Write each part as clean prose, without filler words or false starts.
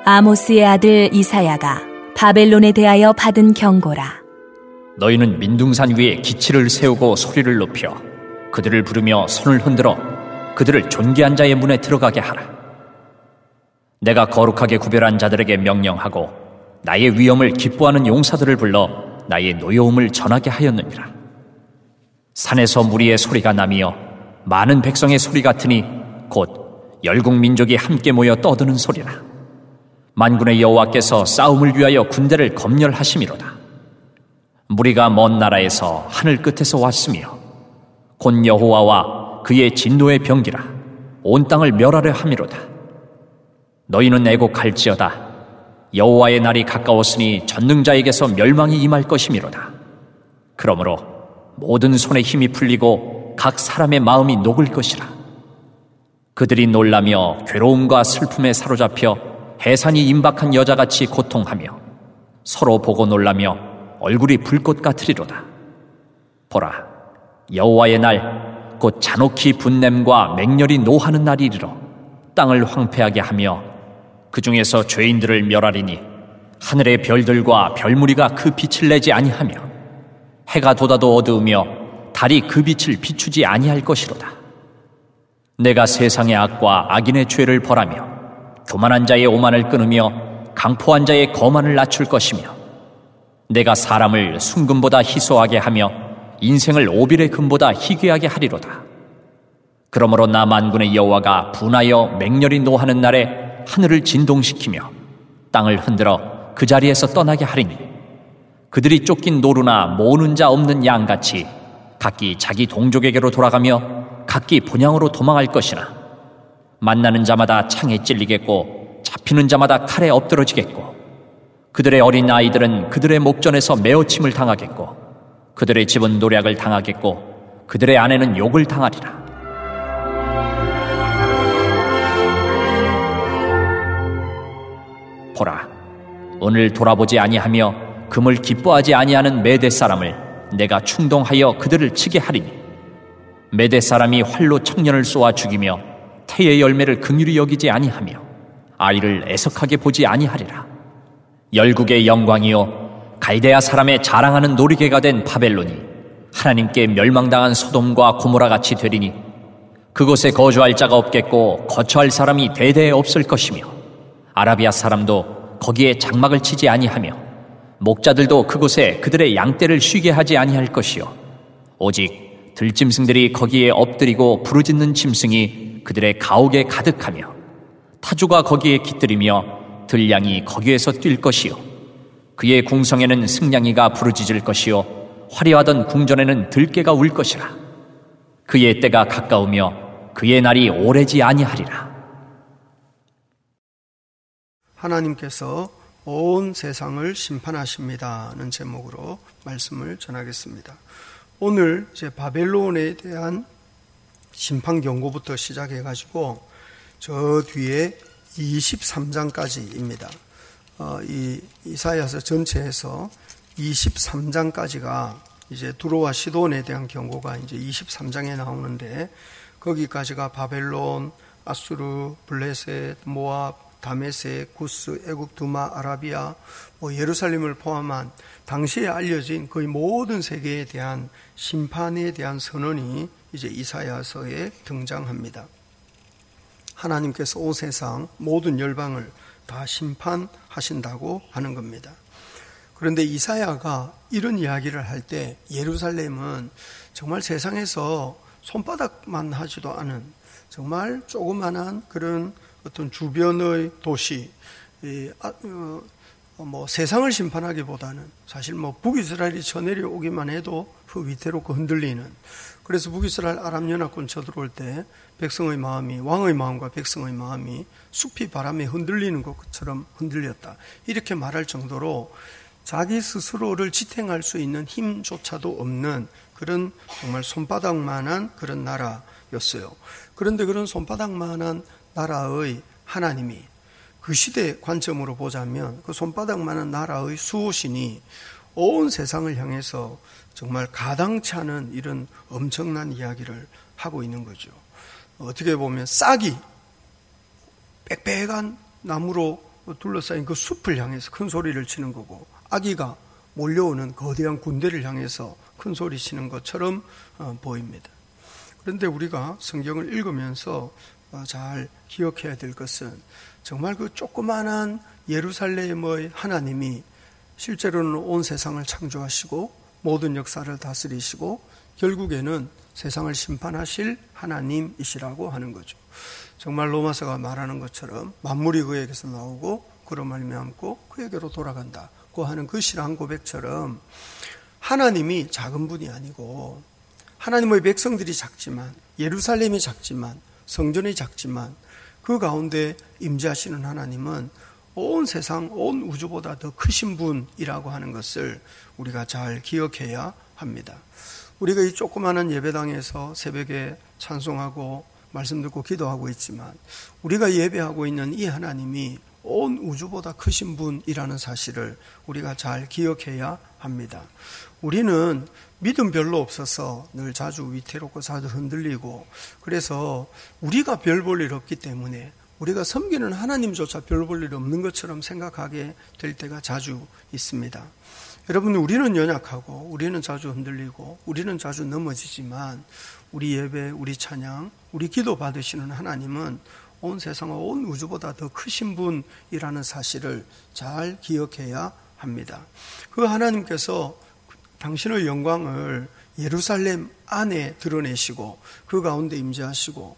아모스의 아들 이사야가 바벨론에 대하여 받은 경고라. 너희는 민둥산 위에 기치를 세우고 소리를 높여 그들을 부르며 손을 흔들어 그들을 존귀한 자의 문에 들어가게 하라. 내가 거룩하게 구별한 자들에게 명령하고 나의 위엄을 기뻐하는 용사들을 불러 나의 노여움을 전하게 하였느니라. 산에서 무리의 소리가 나며 많은 백성의 소리 같으니 곧 열국 민족이 함께 모여 떠드는 소리라. 만군의 여호와께서 싸움을 위하여 군대를 검열하심이로다. 무리가 먼 나라에서 하늘 끝에서 왔으며 곧 여호와와 그의 진노의 병기라. 온 땅을 멸하려 함이로다. 너희는 애곡할지어다. 여호와의 날이 가까웠으니 전능자에게서 멸망이 임할 것이미로다. 그러므로 모든 손에 힘이 풀리고 각 사람의 마음이 녹을 것이라. 그들이 놀라며 괴로움과 슬픔에 사로잡혀 해산이 임박한 여자같이 고통하며 서로 보고 놀라며 얼굴이 불꽃 같으리로다. 보라, 여호와의 날 곧 잔혹히 분냄과 맹렬히 노하는 날이 이르러 땅을 황폐하게 하며 그 중에서 죄인들을 멸하리니 하늘의 별들과 별무리가 그 빛을 내지 아니하며 해가 돋아도 어두우며 달이 그 빛을 비추지 아니할 것이로다. 내가 세상의 악과 악인의 죄를 벌하며 교만한 자의 오만을 끊으며 강포한 자의 거만을 낮출 것이며 내가 사람을 순금보다 희소하게 하며 인생을 오빌의 금보다 희귀하게 하리로다. 그러므로 나 만군의 여호와가 분하여 맹렬히 노하는 날에 하늘을 진동시키며 땅을 흔들어 그 자리에서 떠나게 하리니 그들이 쫓긴 노루나 모으는 자 없는 양같이 각기 자기 동족에게로 돌아가며 각기 본향으로 도망할 것이나 만나는 자마다 창에 찔리겠고 잡히는 자마다 칼에 엎드러지겠고 그들의 어린 아이들은 그들의 목전에서 메어침을 당하겠고 그들의 집은 노략을 당하겠고 그들의 아내는 욕을 당하리라. 보라, 오늘 돌아보지 아니하며 금을 기뻐하지 아니하는 메대 사람을 내가 충동하여 그들을 치게 하리니 메대 사람이 활로 청년을 쏘아 죽이며 태의 열매를 긍휼히 여기지 아니하며 아이를 애석하게 보지 아니하리라. 열국의 영광이요 갈대아 사람의 자랑하는 놀이개가 된 바벨론이 하나님께 멸망당한 소돔과 고모라같이 되리니 그곳에 거주할 자가 없겠고 거처할 사람이 대대에 없을 것이며 아라비아 사람도 거기에 장막을 치지 아니하며 목자들도 그곳에 그들의 양떼를 쉬게 하지 아니할 것이요 오직 들짐승들이 거기에 엎드리고 부르짖는 짐승이 그들의 가옥에 가득하며 타주가 거기에 깃들이며 들량이 거기에서 뛸 것이요 그의 궁성에는 승냥이가 부르짖을 것이요 화려하던 궁전에는 들깨가 울 것이라. 그의 때가 가까우며 그의 날이 오래지 아니하리라. 하나님께서 온 세상을 심판하십니다는 제목으로 말씀을 전하겠습니다. 오늘 이제 바벨론에 대한 심판 경고부터 시작해가지고 저 뒤에 23장까지입니다. 이 이사야서 전체에서 23장까지가 이제 두로와 시돈에 대한 경고가 이제 23장에 나오는데 거기까지가 바벨론, 아수르, 블레셋, 모압, 다메섹, 구스, 애국, 두마, 아라비아, 예루살렘을 포함한 당시에 알려진 거의 모든 세계에 대한 심판에 대한 선언이 이제 이사야서에 등장합니다. 하나님께서 온 세상 모든 열방을 다 심판하신다고 하는 겁니다. 그런데 이사야가 이런 이야기를 할 때 예루살렘은 정말 세상에서 손바닥만 하지도 않은 정말 조그만한 그런 어떤 주변의 도시, 세상을 심판하기보다는 사실 북이스라엘이 쳐내려오기만 해도 그 위태롭고 흔들리는, 그래서 북이스라엘 아람 연합군 쳐들어올 때 백성의 마음이, 왕의 마음과 백성의 마음이 숲이 바람에 흔들리는 것처럼 흔들렸다, 이렇게 말할 정도로 자기 스스로를 지탱할 수 있는 힘조차도 없는 그런 정말 손바닥만한 그런 나라였어요. 그런데 그런 손바닥만한 나라의 하나님이 그 시대 관점으로 보자면 그 손바닥만한 나라의 수호신이 온 세상을 향해서 정말 가당치 않은 이런 엄청난 이야기를 하고 있는 거죠. 어떻게 보면 싹이 빽빽한 나무로 둘러싸인 그 숲을 향해서 큰 소리를 치는 거고, 아기가 몰려오는 거대한 군대를 향해서 큰 소리 치는 것처럼 보입니다. 그런데 우리가 성경을 읽으면서 잘 기억해야 될 것은, 정말 그 조그만한 예루살렘의 하나님이 실제로는 온 세상을 창조하시고 모든 역사를 다스리시고 결국에는 세상을 심판하실 하나님이시라고 하는 거죠. 정말 로마서가 말하는 것처럼 만물이 그에게서 나오고 그로 말미암고 그에게로 돌아간다고 하는 그 신앙 고백처럼, 하나님이 작은 분이 아니고, 하나님의 백성들이 작지만, 예루살렘이 작지만, 성전이 작지만, 그 가운데 임재하시는 하나님은 온 세상, 온 우주보다 더 크신 분이라고 하는 것을 우리가 잘 기억해야 합니다. 우리가 이 조그마한 예배당에서 새벽에 찬송하고 말씀 듣고 기도하고 있지만, 우리가 예배하고 있는 이 하나님이 온 우주보다 크신 분이라는 사실을 우리가 잘 기억해야 합니다. 우리는 믿음 별로 없어서 늘 자주 위태롭고 자주 흔들리고, 그래서 우리가 별 볼 일 없기 때문에 우리가 섬기는 하나님조차 별 볼 일 없는 것처럼 생각하게 될 때가 자주 있습니다. 여러분, 우리는 연약하고 우리는 자주 흔들리고 우리는 자주 넘어지지만, 우리 예배, 우리 찬양, 우리 기도 받으시는 하나님은 온 세상과 온 우주보다 더 크신 분이라는 사실을 잘 기억해야 합니다. 그 하나님께서 당신의 영광을 예루살렘 안에 드러내시고 그 가운데 임재하시고,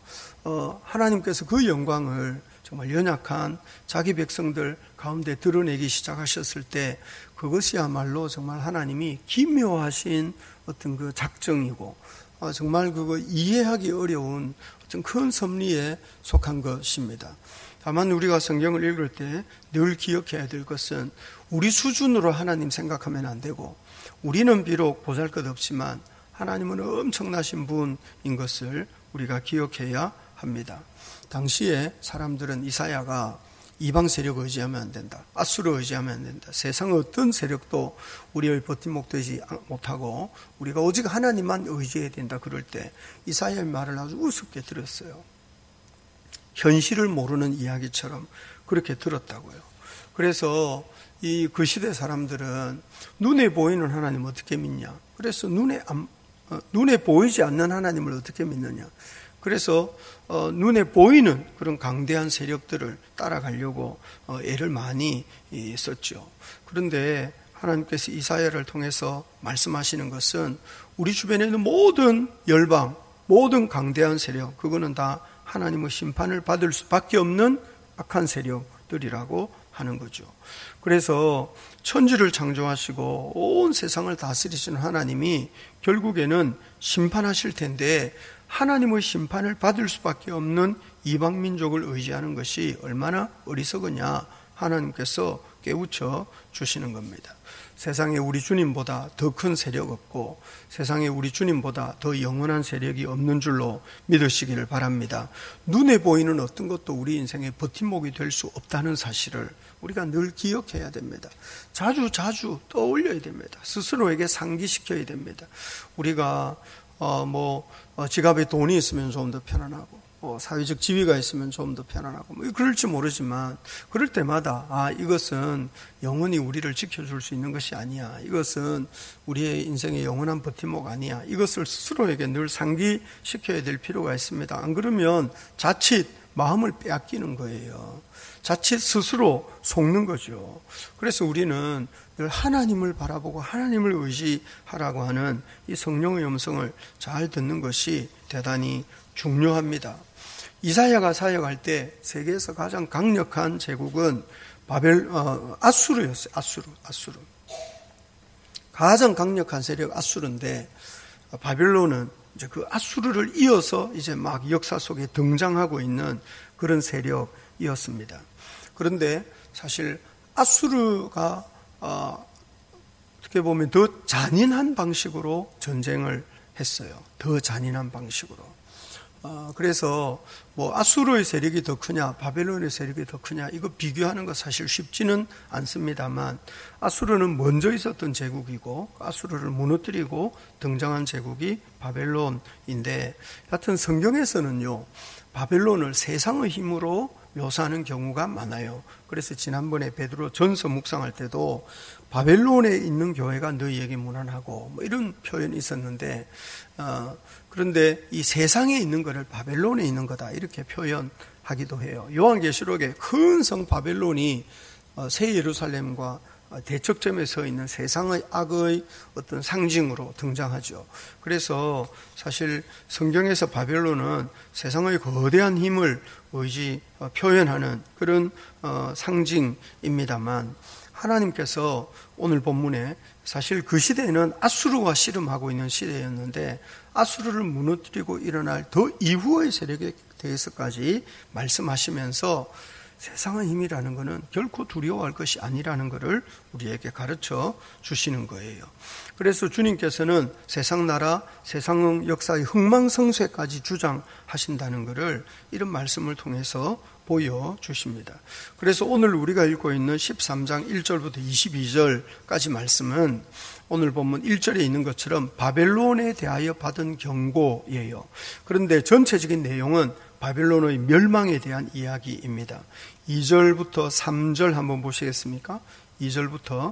하나님께서 그 영광을 정말 연약한 자기 백성들 가운데 드러내기 시작하셨을 때, 그것이야말로 정말 하나님이 기묘하신 어떤 그 작정이고, 정말 그거 이해하기 어려운 어떤 큰 섭리에 속한 것입니다. 다만 우리가 성경을 읽을 때 늘 기억해야 될 것은, 우리 수준으로 하나님 생각하면 안 되고, 우리는 비록 보잘것없지만 하나님은 엄청나신 분인 것을 우리가 기억해야 합니다. 당시에 사람들은 이사야가 이방 세력 의지하면 안 된다, 아수르 의지하면 안 된다, 세상의 어떤 세력도 우리의 버팀목 되지 못하고 우리가 오직 하나님만 의지해야 된다, 그럴 때 이사야의 말을 아주 우습게 들었어요. 현실을 모르는 이야기처럼 그렇게 들었다고요. 그래서 그 시대 사람들은 눈에 보이는 하나님 어떻게 믿냐, 그래서 눈에 보이지 않는 하나님을 어떻게 믿느냐, 그래서 눈에 보이는 그런 강대한 세력들을 따라가려고 애를 많이 썼죠. 그런데 하나님께서 이사야를 통해서 말씀하시는 것은, 우리 주변에 있는 모든 열방, 모든 강대한 세력, 그거는 다 하나님의 심판을 받을 수밖에 없는 악한 세력들이라고 하는 거죠. 그래서 천지를 창조하시고 온 세상을 다스리시는 하나님이 결국에는 심판하실 텐데, 하나님의 심판을 받을 수밖에 없는 이방 민족을 의지하는 것이 얼마나 어리석으냐, 하나님께서 깨우쳐 주시는 겁니다. 세상에 우리 주님보다 더 큰 세력 없고, 세상에 우리 주님보다 더 영원한 세력이 없는 줄로 믿으시기를 바랍니다. 눈에 보이는 어떤 것도 우리 인생의 버팀목이 될 수 없다는 사실을 우리가 늘 기억해야 됩니다. 자주 떠올려야 됩니다. 스스로에게 상기시켜야 됩니다. 우리가 지갑에 돈이 있으면 좀 더 편안하고, 사회적 지위가 있으면 좀 더 편안하고, 그럴지 모르지만, 그럴 때마다 이것은 영원히 우리를 지켜줄 수 있는 것이 아니야, 이것은 우리의 인생의 영원한 버팀목 아니야, 이것을 스스로에게 늘 상기시켜야 될 필요가 있습니다. 안 그러면 자칫 마음을 빼앗기는 거예요. 자칫 스스로 속는 거죠. 그래서 우리는 늘 하나님을 바라보고 하나님을 의지하라고 하는 이 성령의 음성을 잘 듣는 것이 대단히 중요합니다. 이사야가 사역할 때 세계에서 가장 강력한 제국은 아수르였어요. 아수르. 가장 강력한 세력 아수르인데, 바벨론은 이제 그 아수르를 이어서 이제 막 역사 속에 등장하고 있는 그런 세력이었습니다. 그런데 사실 아수르가 어떻게 보면 더 잔인한 방식으로 전쟁을 했어요. 더 잔인한 방식으로. 그래서 아수르의 세력이 더 크냐, 바벨론의 세력이 더 크냐, 이거 비교하는 거 사실 쉽지는 않습니다만, 아수르는 먼저 있었던 제국이고 아수르를 무너뜨리고 등장한 제국이 바벨론인데, 하여튼 성경에서는요, 바벨론을 세상의 힘으로 묘사하는 경우가 많아요. 그래서 지난번에 베드로 전서 묵상할 때도 바벨론에 있는 교회가 너희에게 무난하고 뭐 이런 표현이 있었는데, 그런데 이 세상에 있는 것을 바벨론에 있는 거다 이렇게 표현하기도 해요. 요한계시록에 큰 성 바벨론이 새 예루살렘과 대척점에 서 있는 세상의 악의 어떤 상징으로 등장하죠. 그래서 사실 성경에서 바벨론은 세상의 거대한 힘을 표현하는 그런 상징입니다만, 하나님께서 오늘 본문에 사실 그 시대에는 아수르와 씨름하고 있는 시대였는데 아수르를 무너뜨리고 일어날 더 이후의 세력에 대해서까지 말씀하시면서 세상의 힘이라는 것은 결코 두려워할 것이 아니라는 것을 우리에게 가르쳐 주시는 거예요. 그래서 주님께서는 세상 나라, 세상 역사의 흥망성쇠까지 주장하신다는 것을 이런 말씀을 통해서 보여주십니다. 그래서 오늘 우리가 읽고 있는 13장 1절부터 22절까지 말씀은 오늘 본문 1절에 있는 것처럼 바벨론에 대하여 받은 경고예요. 그런데 전체적인 내용은 바벨론의 멸망에 대한 이야기입니다. 2절부터 3절 한번 보시겠습니까? 2절부터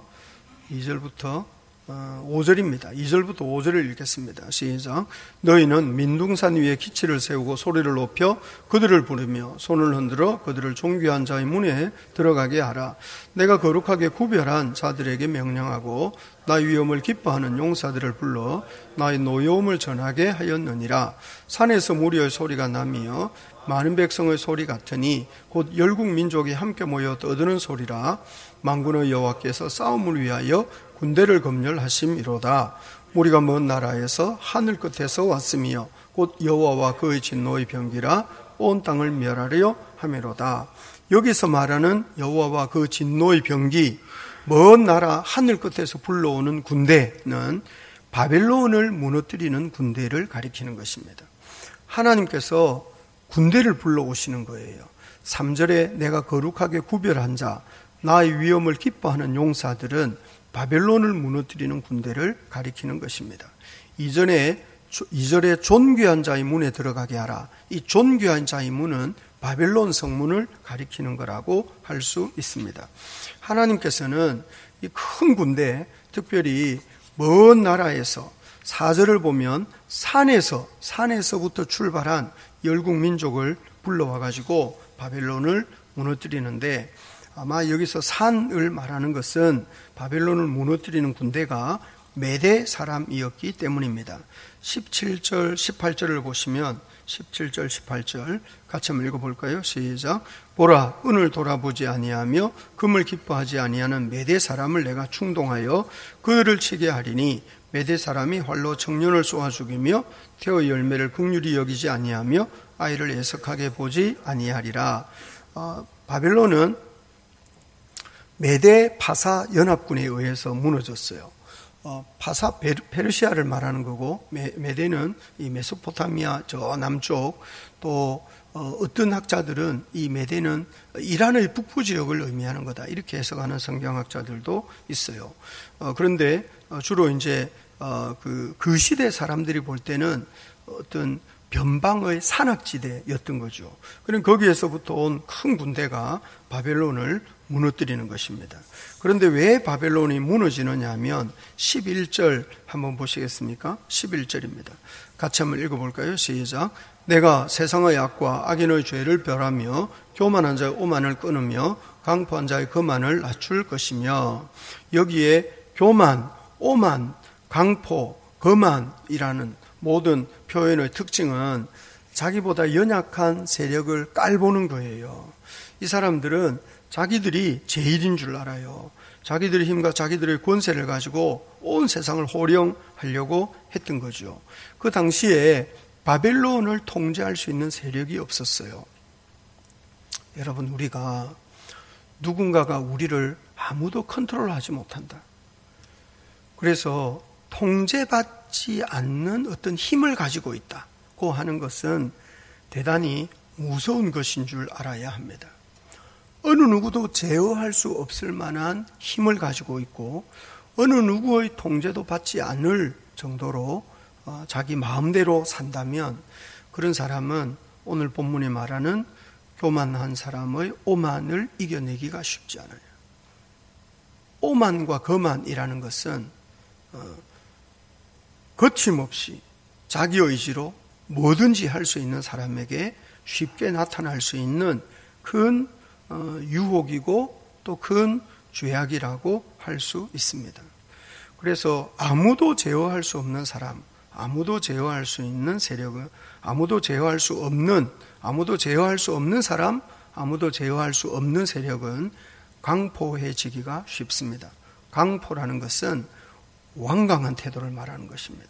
5절입니다. 2절부터 5절을 읽겠습니다. 시작. 너희는 민둥산 위에 기치를 세우고 소리를 높여 그들을 부르며 손을 흔들어 그들을 존귀한 자의 문에 들어가게 하라. 내가 거룩하게 구별한 자들에게 명령하고 나의 위엄을 기뻐하는 용사들을 불러 나의 노여움을 전하게 하였느니라. 산에서 무리의 소리가 나며 많은 백성의 소리 같으니 곧 열국 민족이 함께 모여 떠드는 소리라. 만군의 여호와께서 싸움을 위하여 군대를 검열하심이로다. 우리가 먼 나라에서 하늘 끝에서 왔으며 곧 여호와와 그의 진노의 병기라 온 땅을 멸하려 함이로다. 여기서 말하는 여호와와 그 진노의 병기, 먼 나라 하늘 끝에서 불러오는 군대는 바벨론을 무너뜨리는 군대를 가리키는 것입니다. 하나님께서 군대를 불러오시는 거예요. 3절에 내가 거룩하게 구별한 자, 나의 위엄을 기뻐하는 용사들은 바벨론을 무너뜨리는 군대를 가리키는 것입니다. 2절에 존귀한 자의 문에 들어가게 하라. 이 존귀한 자의 문은 바벨론 성문을 가리키는 거라고 할 수 있습니다. 하나님께서는 이 큰 군대, 특별히 먼 나라에서 4절을 보면 산에서부터 출발한 열국 민족을 불러와 가지고 바벨론을 무너뜨리는데, 아마 여기서 산을 말하는 것은 바벨론을 무너뜨리는 군대가 메대 사람이었기 때문입니다. 17절, 18절을 보시면 17절, 18절 같이 한번 읽어볼까요? 시작. 보라, 은을 돌아보지 아니하며 금을 기뻐하지 아니하는 메대 사람을 내가 충동하여 그들을 치게 하리니 메대 사람이 활로 청년을 쏘아 죽이며 태의 열매를 긍휼히 여기지 아니하며 아이를 애석하게 보지 아니하리라. 바벨론은 메대 파사 연합군에 의해서 무너졌어요. 파사 페르시아를 말하는 거고, 메대는 이 메소포타미아 저 남쪽, 또 어떤 학자들은 이 메대는 이란의 북부 지역을 의미하는 거다 이렇게 해석하는 성경학자들도 있어요. 그런데 주로 이제 그 시대 사람들이 볼 때는 어떤 변방의 산악지대였던 거죠. 그럼 거기에서부터 온 큰 군대가 바벨론을 무너뜨리는 것입니다. 그런데 왜 바벨론이 무너지느냐 하면 11절 한번 보시겠습니까? 11절입니다. 같이 한번 읽어볼까요? 시작. 내가 세상의 악과 악인의 죄를 멸하며 교만한 자의 오만을 끊으며 강포한 자의 거만을 낮출 것이며, 여기에 교만, 오만, 강포, 거만이라는 모든 표현의 특징은 자기보다 연약한 세력을 깔보는 거예요. 이 사람들은 자기들이 제일인 줄 알아요. 자기들의 힘과 자기들의 권세를 가지고 온 세상을 호령하려고 했던 거죠. 그 당시에 바벨론을 통제할 수 있는 세력이 없었어요. 여러분, 우리가 누군가가 우리를 아무도 컨트롤하지 못한다. 그래서 통제받지 않는 어떤 힘을 가지고 있다고 하는 것은 대단히 무서운 것인 줄 알아야 합니다. 어느 누구도 제어할 수 없을 만한 힘을 가지고 있고 어느 누구의 통제도 받지 않을 정도로 자기 마음대로 산다면, 그런 사람은 오늘 본문에 말하는 교만한 사람의 오만을 이겨내기가 쉽지 않아요. 오만과 거만이라는 것은 거침없이 자기 의지로 뭐든지 할 수 있는 사람에게 쉽게 나타날 수 있는 큰 유혹이고 또 큰 죄악이라고 할 수 있습니다. 그래서 아무도 제어할 수 없는 사람, 아무도 제어할 수 있는 세력은 아무도 제어할 수 없는 사람, 아무도 제어할 수 없는 세력은 강포해지기가 쉽습니다. 강포라는 것은 완강한 태도를 말하는 것입니다.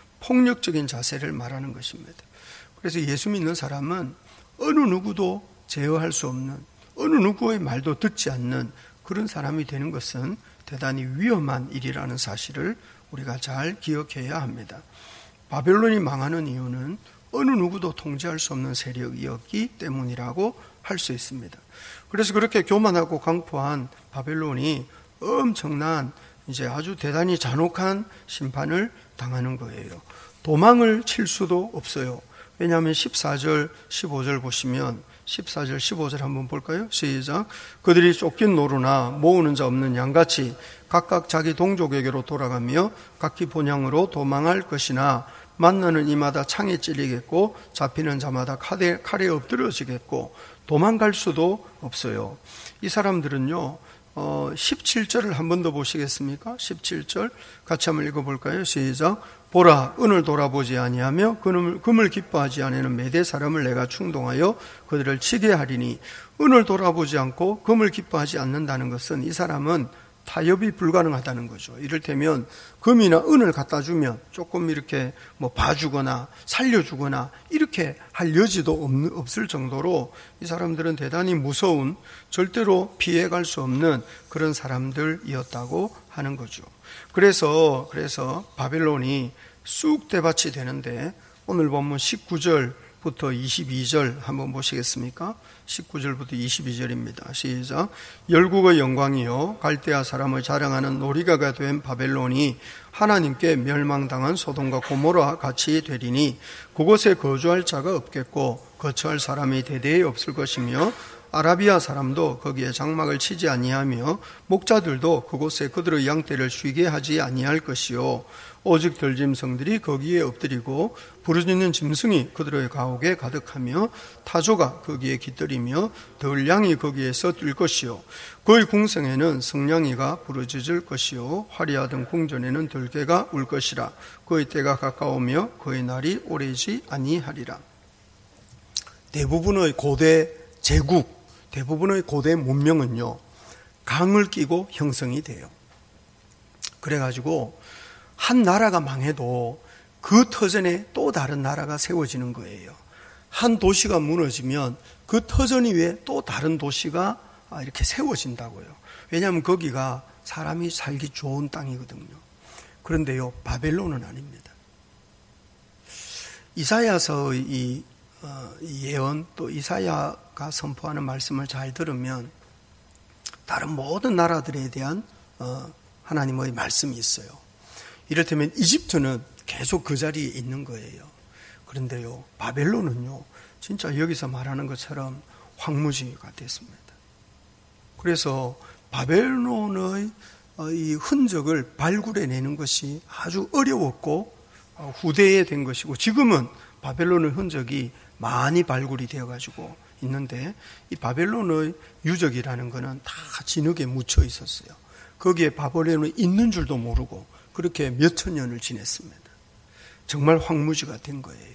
폭력적인 자세를 말하는 것입니다. 그래서 예수 믿는 사람은 어느 누구도 제어할 수 없는, 어느 누구의 말도 듣지 않는 그런 사람이 되는 것은 대단히 위험한 일이라는 사실을 우리가 잘 기억해야 합니다. 바벨론이 망하는 이유는 어느 누구도 통제할 수 없는 세력이었기 때문이라고 할 수 있습니다. 그래서 그렇게 교만하고 강포한 바벨론이 엄청난 이제 아주 대단히 잔혹한 심판을 당하는 거예요. 도망을 칠 수도 없어요. 왜냐하면 14절, 15절 보시면 14절, 15절 한번 볼까요? 시작. 그들이 쫓긴 노루나 모으는 자 없는 양같이 각각 자기 동족에게로 돌아가며 각기 본향으로 도망할 것이나 만나는 이마다 창에 찔리겠고 잡히는 자마다 칼에 엎드러지겠고 도망갈 수도 없어요. 이 사람들은요 17절을 한 번 더 보시겠습니까? 17절 같이 한번 읽어볼까요? 시작. 보라, 은을 돌아보지 아니하며 금을 기뻐하지 아니하는 메대 사람을 내가 충동하여 그들을 치게 하리니, 은을 돌아보지 않고 금을 기뻐하지 않는다는 것은 이 사람은 타협이 불가능하다는 거죠. 이를테면 금이나 은을 갖다 주면 조금 이렇게 봐주거나 살려주거나 이렇게 할 여지도 없을 정도로 이 사람들은 대단히 무서운, 절대로 피해갈 수 없는 그런 사람들이었다고 하는 거죠. 그래서 바벨론이 쑥 대밭이 되는데, 오늘 본문 19절부터 22절 한번 보시겠습니까? 19절부터 22절입니다. 시작. 열국의 영광이요 갈대아 사람을 자랑하는 놀이가가 된 바벨론이 하나님께 멸망당한 소돔과 고모라 같이 되리니, 그곳에 거주할 자가 없겠고 거처할 사람이 대대에 없을 것이며 아라비아 사람도 거기에 장막을 치지 아니하며 목자들도 그곳에 그들의 양떼를 쉬게 하지 아니할 것이요 오직 들짐승들이 거기에 엎드리고 부르짖는 짐승이 그들의 가옥에 가득하며 타조가 거기에 깃들이며 들량이 거기에서 뛸 것이요 그의 궁성에는 승냥이가 부르짖을 것이요 화려하던 궁전에는 들개가 울 것이라. 그의 때가 가까우며 그의 날이 오래지 아니하리라. 대부분의 고대 제국, 대부분의 고대 문명은요 강을 끼고 형성이 돼요. 그래가지고 한 나라가 망해도 그 터전에 또 다른 나라가 세워지는 거예요. 한 도시가 무너지면 그 터전 위에 또 다른 도시가 이렇게 세워진다고요. 왜냐하면 거기가 사람이 살기 좋은 땅이거든요. 그런데요 바벨론은 아닙니다. 이사야서의 이 예언, 또 이사야가 선포하는 말씀을 잘 들으면 다른 모든 나라들에 대한 하나님의 말씀이 있어요. 이를테면 이집트는 계속 그 자리에 있는 거예요. 그런데요 바벨론은요 진짜 여기서 말하는 것처럼 황무지가 됐습니다. 그래서 바벨론의 이 흔적을 발굴해내는 것이 아주 어려웠고 후대에 된 것이고, 지금은 바벨론의 흔적이 많이 발굴이 되어가지고 있는데, 이 바벨론의 유적이라는 것은 다 진흙에 묻혀 있었어요. 거기에 바벨론이 있는 줄도 모르고 그렇게 몇천 년을 지냈습니다. 정말 황무지가 된 거예요.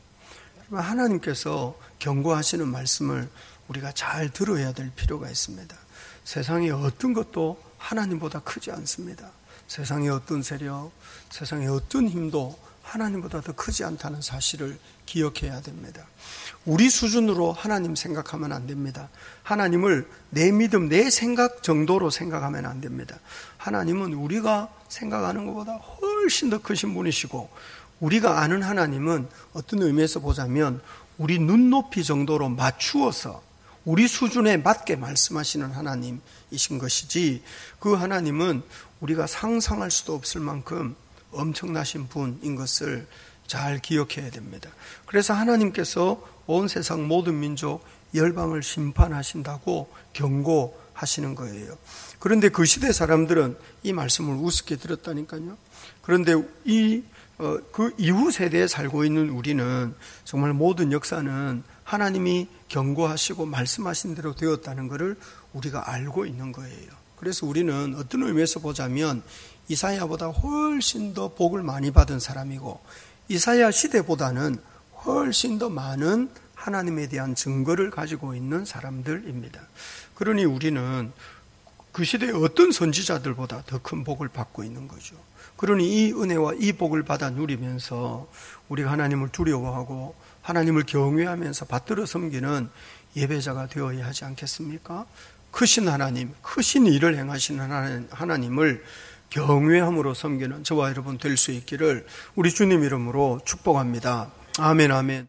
하나님께서 경고하시는 말씀을 우리가 잘 들어야 될 필요가 있습니다. 세상에 어떤 것도 하나님보다 크지 않습니다. 세상의 어떤 세력, 세상의 어떤 힘도 하나님보다 더 크지 않다는 사실을 기억해야 됩니다. 우리 수준으로 하나님 생각하면 안 됩니다. 하나님을 내 믿음, 내 생각 정도로 생각하면 안 됩니다. 하나님은 우리가 생각하는 것보다 훨씬 더 크신 분이시고, 우리가 아는 하나님은 어떤 의미에서 보자면 우리 눈높이 정도로 맞추어서 우리 수준에 맞게 말씀하시는 하나님이신 것이지, 그 하나님은 우리가 상상할 수도 없을 만큼 엄청나신 분인 것을 잘 기억해야 됩니다. 그래서 하나님께서 온 세상 모든 민족 열방을 심판하신다고 경고하시는 거예요. 그런데 그 시대 사람들은 이 말씀을 우습게 들었다니까요. 그런데 그 이후 세대에 살고 있는 우리는 정말 모든 역사는 하나님이 경고하시고 말씀하신 대로 되었다는 것을 우리가 알고 있는 거예요. 그래서 우리는 어떤 의미에서 보자면 이사야보다 훨씬 더 복을 많이 받은 사람이고, 이사야 시대보다는 훨씬 더 많은 하나님에 대한 증거를 가지고 있는 사람들입니다. 그러니 우리는 그 시대의 어떤 선지자들보다 더 큰 복을 받고 있는 거죠. 그러니 이 은혜와 이 복을 받아 누리면서 우리가 하나님을 두려워하고 하나님을 경외하면서 받들어 섬기는 예배자가 되어야 하지 않겠습니까? 크신 하나님, 크신 일을 행하시는 하나님을 경외함으로 섬기는 저와 여러분 될 수 있기를 우리 주님 이름으로 축복합니다. 아멘, 아멘.